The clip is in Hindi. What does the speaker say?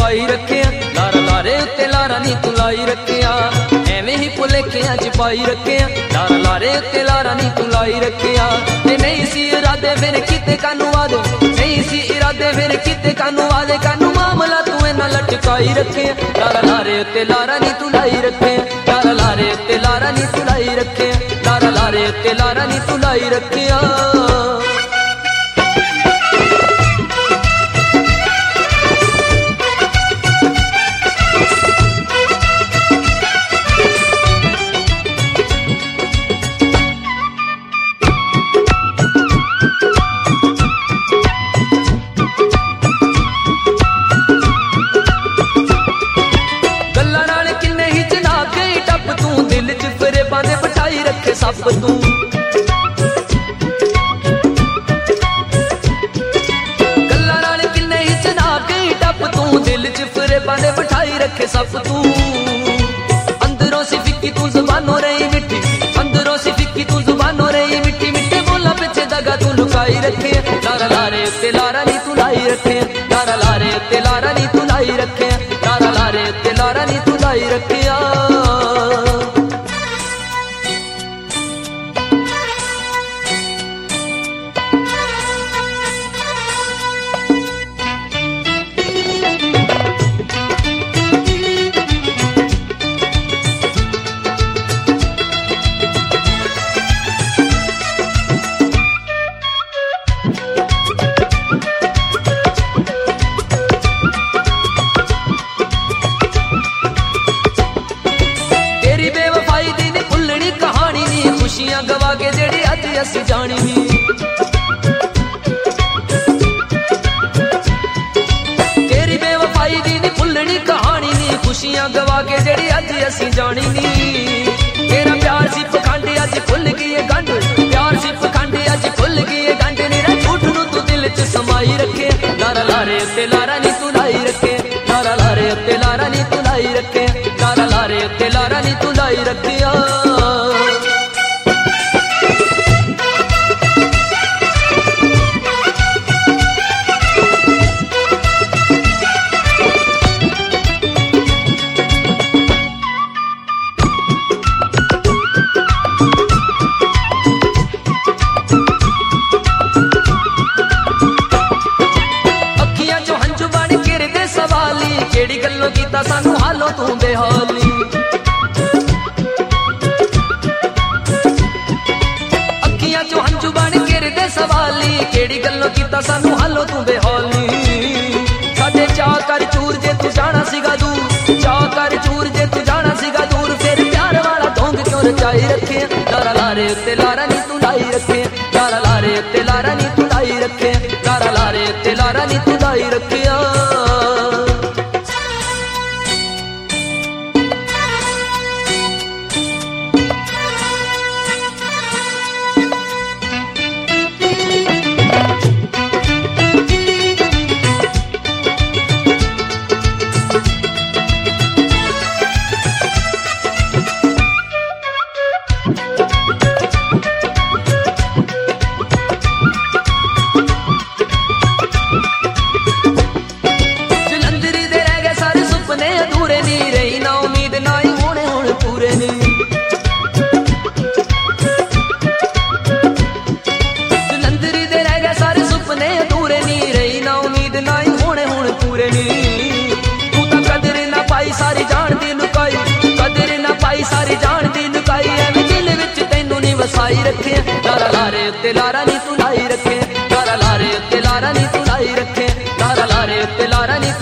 पाई रखे, लारा लारे उत्ते लारा नी तू लाई रखे, एवें ही भुलेखियां च पाई रखे, लारा लारे उत्ते लारा नी तू लाई रखे। ते नहीं सी इरादे फिर किते कानू वादे, नहीं सी इरादे फिर किते कानू वादे, कानू मामला तू इन्ना लटकाई रखे, लारा लारे उत्ते लारा नी तू लाई रखे, लारा लारे उत्ते लारा नी तू लाई रखे, लारा लारे उत्ते लारा नी तू लाई रखे। सब तू गल्ला नाल किन्ने ही चना के टप तू, दिल च फिरे बांदे बिठाई रखे सब तू। अंदरों सी फिक्की तू जुबानों रही मिठी, अंदरों सी फिक्की तू जुबानों रही मिठी, मिठे बोला पिछे दगा तू लुकाई रखे, लारा लारे उत्ते लारा नी तू लाई रखे, लारा लारे उत्ते लारा नी तू लाई रखे, लारा लारे उत्ते लारा नी तू लाई रखे। खुशियां गवा के जेड़ी अज असी जानी नी, तेरी बेवफाई दी नी भुलनी कहानी नी, खुशियां गवा के जेड़ी अज असी जानी नी। तेरा प्यार सी पखंड अज खुल गई है गंढ, प्यार सी पखंड अज खुल गई है गंढ, मेरा झूठ नू तू दिल च समाई रखे, लारा लारे उत्ते लारा नी तू लाई रखे, लारा लारे उत्ते लारा नी तू लाई रखे, लारा लारे उत्ते लारा नी तू लाई रखे। केड़ी गल्लों कीता सानू हालो तू बेहाली, अखियां चो हंझू बन गिरदे सवाली, केड़ी गल्लों कीता सानू हालो तू बेहाली। साडे चाह कर चूर जे तू जाना सीगा दूर, चाह कर चूर जे तू जाना सीगा दूर, फिर प्यार वाला ढोंग क्यों रचाई रखे, लारा लारे उत्ते लारा नी तू लाई रखे, लारा लारे उत्ते लारा नी तू लाई रखे, लारा लारे उत्ते लारा नी तू लाई रखे। सारी जान दी लुकाई, कदर ना पाई सारी जान दी लुकाई, एवें दिल विच तैनू नी वसाई रखे, लारा लारे उत्ते लारा नी तू लाई रखे, लारा लारे उत्ते लारा नी तू लाई रखे, लारा लारे उत्ते लारा नी